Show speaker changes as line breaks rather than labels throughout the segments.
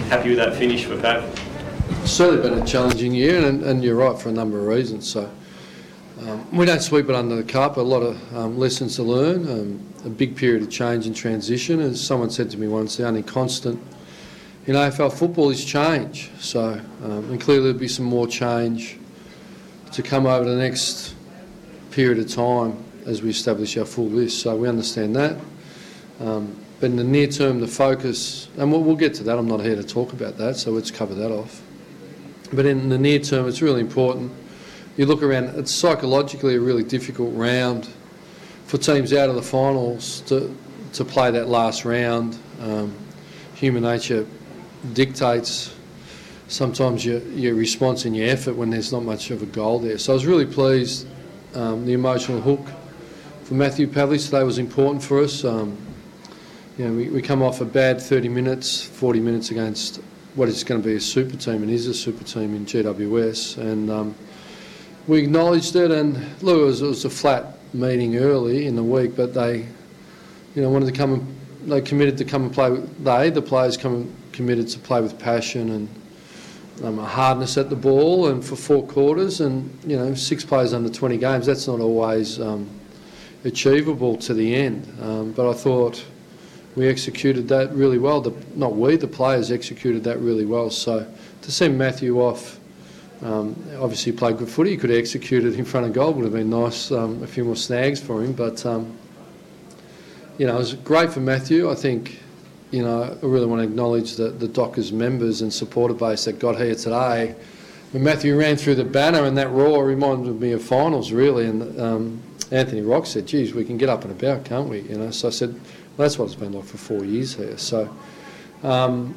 happy with that finish for Pat?
It's certainly been a challenging year, and you're right, for a number of reasons. So we don't sweep it under the carpet. A lot of lessons to learn, a big period of change and transition. As someone said to me once, the only constant in AFL football is change. So, and clearly there'll be some more change to come over the next period of time as we establish our full list. So we understand that. But in the near term, the focus, and we'll get to that, I'm not here to talk about that, so let's cover that off. But in the near term, it's really important. You look around, it's psychologically a really difficult round for teams out of the finals to play that last round. Human nature dictates sometimes your response and your effort when there's not much of a goal there. So I was really pleased. The emotional hook for Matthew Pavlich today was important for us. We come off a bad 30 minutes, 40 minutes against what is going to be a super team, and is a super team in GWS, and we acknowledged it. And look, it was a flat meeting early in the week, but they, wanted to come and they committed to come and play. The players committed to play with passion and a hardness at the ball, and for 4 quarters, and 6 players under 20 games. That's not always achievable to the end, but I thought we executed that really well. The players executed that really well. So to send Matthew off, obviously he played good footy. He could have executed in front of goal. Would have been nice, a few more snags for him. But, it was great for Matthew. I think, I really want to acknowledge the Dockers members and supporter base that got here today. When Matthew ran through the banner and that roar reminded me of finals, really. And Anthony Rock said, geez, we can get up and about, can't we? So I said, well, that's what it's been like for 4 years here. So, out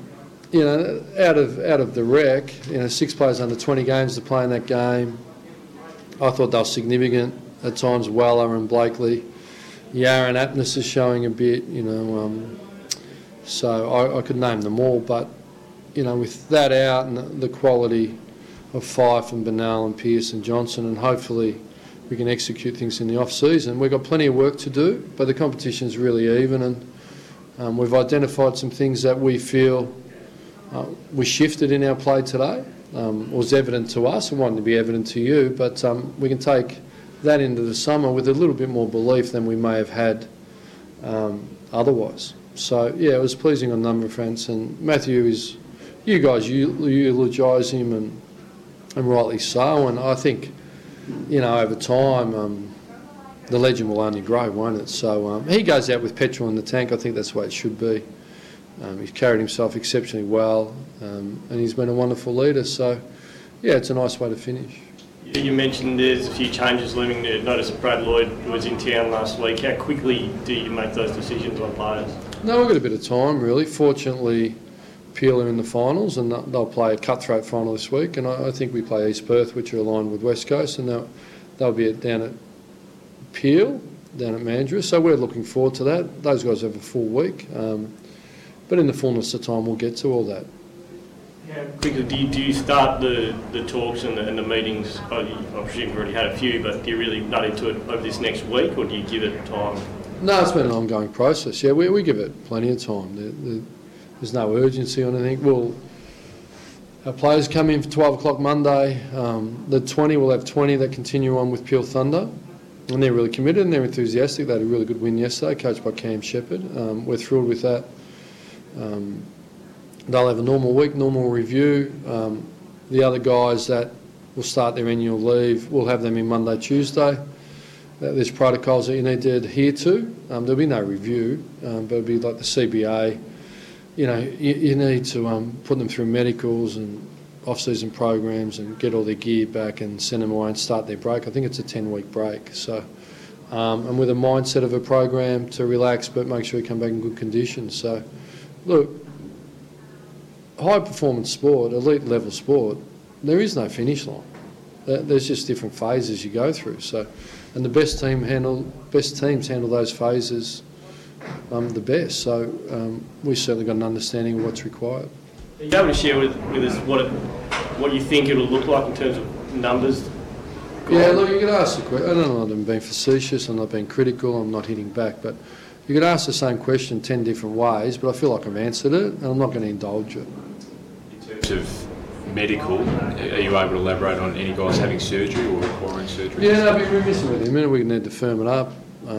of the wreck, 6 players under 20 games to play in that game. I thought they were significant at times. Weller and Blakely. Yaron Aptness is showing a bit, so I could name them all. But, with that out and the quality of Fife and Bernal and Pearce and Johnson, and hopefully we can execute things in the off-season. We've got plenty of work to do, but the competition's really even, and we've identified some things that we feel we shifted in our play today. It was evident to us, and wanted to be evident to you, but we can take that into the summer with a little bit more belief than we may have had otherwise. So, it was pleasing on a number of fronts, and Matthew is, you guys eulogise him, and rightly so, and I think, over time, the legend will only grow, won't it? So he goes out with petrol in the tank. I think that's the way it should be. He's carried himself exceptionally well, and he's been a wonderful leader. So, it's a nice way to finish.
You mentioned there's a few changes looming. Notice that Brad Lloyd was in town last week. How quickly do you make those decisions on players?
No, we've got a bit of time, really. Fortunately, Peel are in the finals, and they'll play a cutthroat final this week, and I think we play East Perth, which are aligned with West Coast, and they'll be down at Peel, down at Mandurah, so we're looking forward to that. Those guys have a full week, but in the fullness of time we'll get to all that.
Yeah, quickly, do you start the talks and the meetings? I presume you've already had a few, but do you really nut into it over this next week, or do you give it time?
No, it's been an ongoing process. Yeah, we give it plenty of time. There's no urgency on anything. Our players come in for 12 o'clock Monday. The 20, we'll have 20 that continue on with Peel Thunder. And they're really committed and they're enthusiastic. They had a really good win yesterday, coached by Cam Shepherd. We're thrilled with that. They'll have a normal week, normal review. The other guys that will start their annual leave, we'll have them in Monday, Tuesday. There's protocols that you need to adhere to. There'll be no review, but it'll be like the CBA. You need to put them through medicals and off-season programs and get all their gear back and send them away and start their break. I think it's a 10-week break. So, and with a mindset of a program to relax but make sure you come back in good condition. So, look, high-performance sport, elite-level sport, there is no finish line. There's just different phases you go through. So, and the best teams handle those phases the best. So we've certainly got an understanding of what's required.
Are you able to share with us what you think it'll look like in terms of numbers?
Yeah, look, you could ask the question. I don't know, I'm being facetious, I'm not being critical, I'm not hitting back, but you could ask the same question 10 different ways, but I feel like I've answered it, and I'm not going to indulge it.
In terms of medical, are you able to elaborate on any guys having surgery or requiring surgery?
Yeah, no, we're missing with him. We need to firm it up.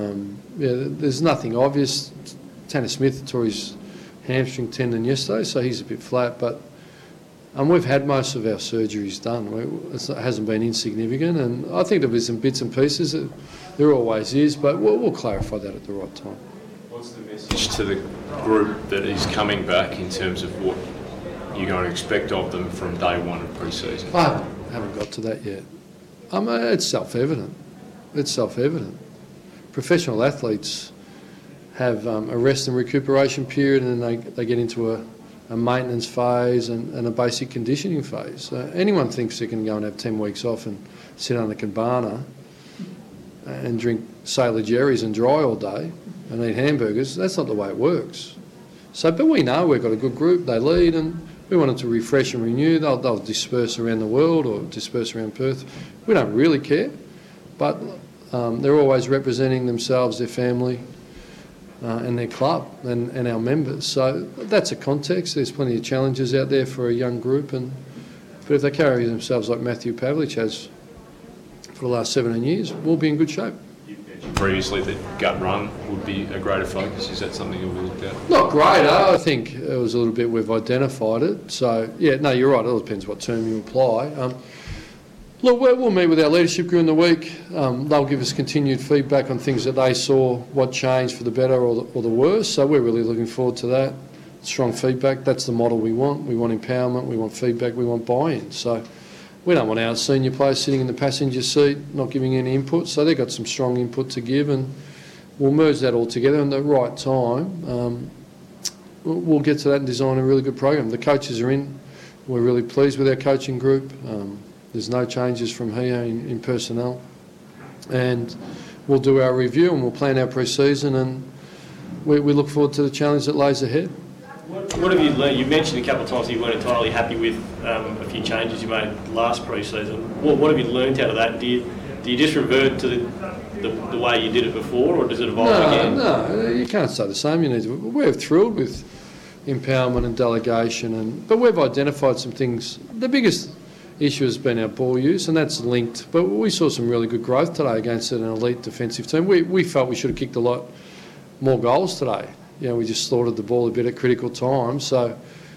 There's nothing obvious. Tanner Smith tore his hamstring tendon yesterday, so he's a bit flat, but we've had most of our surgeries done. It hasn't been insignificant, and I think there'll be some bits and pieces. There always is, but we'll clarify that at the right time.
What's the message to the group that is coming back in terms of what you're going to expect of them from day one of pre-season?
I haven't got to that yet. It's self-evident. It's self-evident. Professional athletes have a rest and recuperation period, and then they get into a maintenance phase and a basic conditioning phase. Anyone thinks they can go and have 10 weeks off and sit on a cabana and drink Sailor Jerry's and dry all day and eat hamburgers. That's not the way it works. But we know we've got a good group. They lead, and we want them to refresh and renew. They'll disperse around the world or disperse around Perth. We don't really care, but they're always representing themselves, their family, and their club and our members. So that's a context. There's plenty of challenges out there for a young group, but if they carry themselves like Matthew Pavlich has for the last 17 years, we'll be in good shape.
You mentioned previously that gut run would be a greater focus. Is that something you'll be looked at?
Not greater. I think it was a little bit we've identified it. So, yeah, no, you're right. It all depends what term you apply. Look, we'll meet with our leadership group in the week. They'll give us continued feedback on things that they saw, what changed for the better or the worse. So we're really looking forward to that. Strong feedback. That's the model we want. We want empowerment. We want feedback. We want buy-in. So we don't want our senior players sitting in the passenger seat, not giving any input. So they've got some strong input to give, and we'll merge that all together in the right time. We'll get to that and design a really good program. The coaches are in. We're really pleased with our coaching group. There's no changes from here in personnel. And we'll do our review and we'll plan our pre-season, and we look forward to the challenge that lays ahead.
What have you learned? You mentioned a couple of times that you weren't entirely happy with a few changes you made last pre-season. What have you learned out of that? Do you just revert to the way you did it before, or does it evolve again?
No, you can't say the same. We're thrilled with empowerment and delegation, but we've identified some things. The biggest issue has been our ball use, and that's linked. But we saw some really good growth today against an elite defensive team. We felt we should have kicked a lot more goals today. We just slaughtered the ball a bit at critical times. So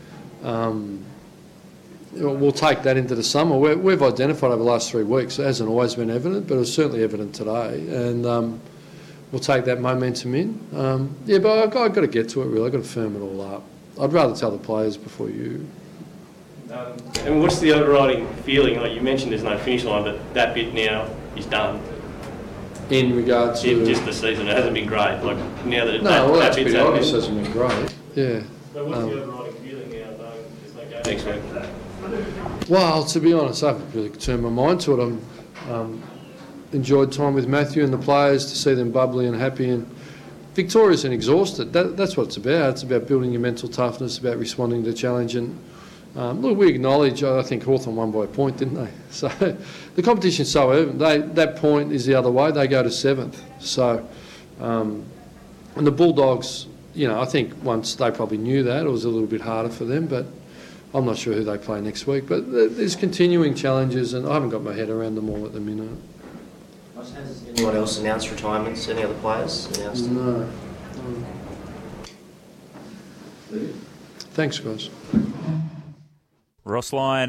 we'll take that into the summer. We've identified over the last 3 weeks. It hasn't always been evident, but it was certainly evident today. And we'll take that momentum in. But I've got to get to it, really. I've got to firm it all up. I'd rather tell the players before you.
And what's the overriding feeling? Like you mentioned, there's no finish line, but that bit now is done.
In regards to
just the season, it hasn't been great. Like now that
that's
bit's
pretty obvious. It hasn't been great. Yeah.
But what's the overriding feeling now, though? There's no game next week.
Well, to be honest, I haven't really turned my mind to it. I'm enjoyed time with Matthew and the players, to see them bubbly and happy and victorious and exhausted. That's what it's about. It's about building your mental toughness, about responding to challenge. And look, we acknowledge, I think Hawthorn won by a point, didn't they? So the competition's so even. That point is the other way. They go to 7th. So, and the Bulldogs, I think once they probably knew that, it was a little bit harder for them, but I'm not sure who they play next week. But there's continuing challenges, and I haven't got my head around them all at the minute.
Has anyone else announced retirements? Any other players announced?
No. Thanks, guys.
Ross Lyon